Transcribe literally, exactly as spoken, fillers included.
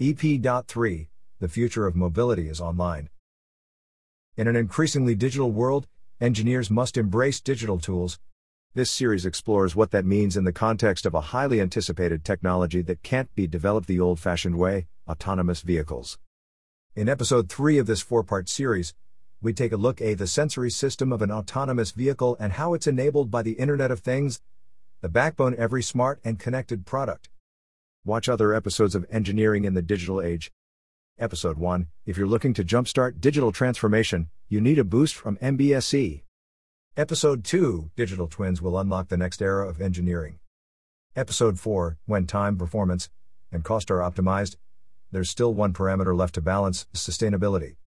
E P three, The Future of Mobility is Online. In an increasingly digital world, engineers must embrace digital tools. This series explores what that means in the context of a highly anticipated technology that can't be developed the old-fashioned way, autonomous vehicles. In episode three of this four-part series, we take a look at the sensory system of an autonomous vehicle and how it's enabled by the Internet of Things, the backbone of every smart and connected product. Watch other episodes of Engineering in the Digital Age. Episode one, If you're looking to jumpstart digital transformation, you need a boost from M B S E. Episode two, Digital Twins will unlock the next era of engineering. Episode four, When time, performance, and cost are optimized, there's still one parameter left to balance: sustainability.